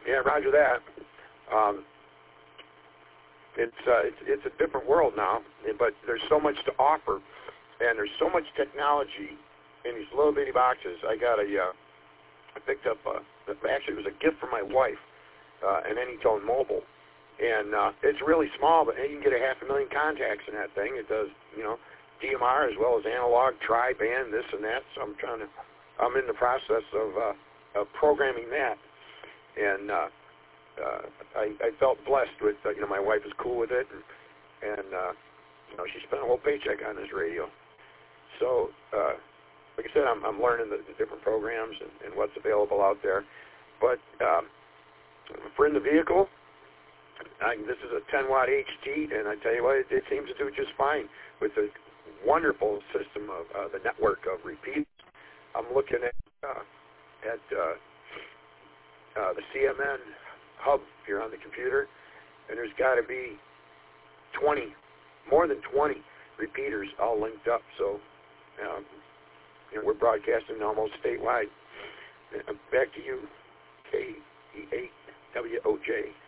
Yeah, roger that. It's a different world now, but there's so much to offer, and there's so much technology in these little bitty boxes. I picked up, actually it was a gift from my wife, an Anytone Mobile, and it's really small, but you can get 500,000 contacts in that thing. It does, DMR as well as analog, tri-band, this and that. So I'm in the process of programming that, and I felt blessed with, my wife is cool with it, and she spent a whole paycheck on this radio. So, like I said, I'm learning the different programs and what's available out there. But for in the vehicle, this is a 10-watt HT, and I tell you what, it seems to do just fine with the wonderful system of the network of repeats. I'm looking at the CMN hub here on the computer, and there's got to be more than 20 repeaters all linked up. So we're broadcasting almost statewide. Back to you, KE8WOJ.